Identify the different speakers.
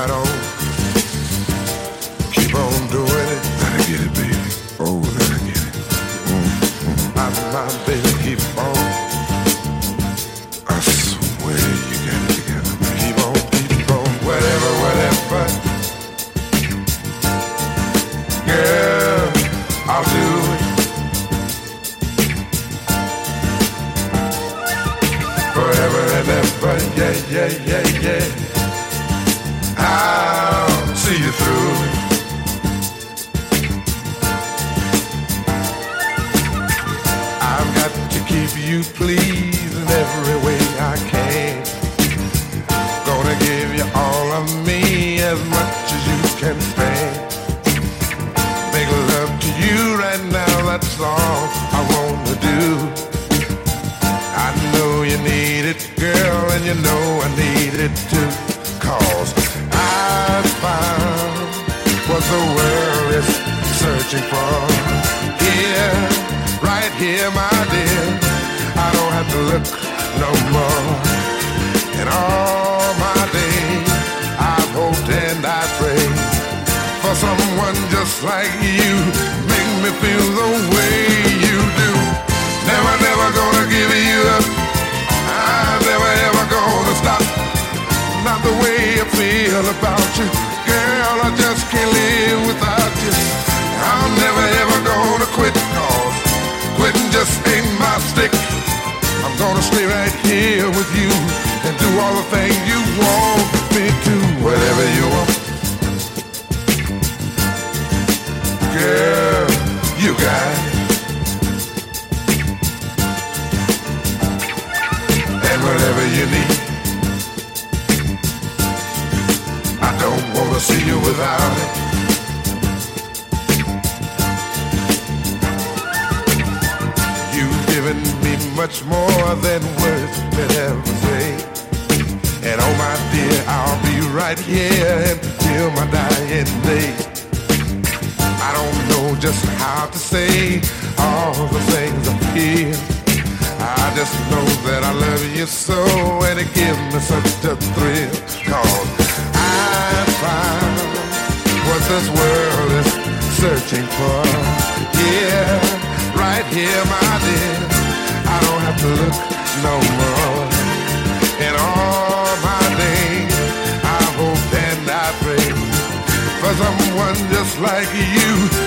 Speaker 1: right on. Keep on doing it. Let her get it, baby. Oh, let her get it. My baby, keep on. I swear you got it together. Keep on, whatever. Girl, I'll do it. Forever and ever, yeah. I'll see you through. I've got to keep you pleased in every way I can. Gonna give you all of me as much as you can stand. Make love to you right now, that's all I wanna do. I know you need it, girl, and you know I need it too. 'Cause I found what the world is searching for. Here, right here, my dear, I don't have to look no more. In all my days, I've hoped and I prayed for someone just like you. Make me feel the way you do. Never gonna give you up. I'm never ever gonna stop. Not the way I feel about you, girl, I just can't live without you. I'm never ever gonna quit, 'cause quitting just ain't my stick. I'm gonna stay right here with you and do all the things you want me to. Whatever you want, girl, you got it. And whatever you need, I don't wanna see you without it. You've given me much more than words could ever say. And oh my dear, I'll be right here until my dying day. I don't know just how to say all the things I feel. I just know that I love you so, and it gives me such a thrill. 'Cause I found what this world is searching for. Yeah, right here, my dear, I don't have to look no more. In all my days, I hope and I pray for someone just like you.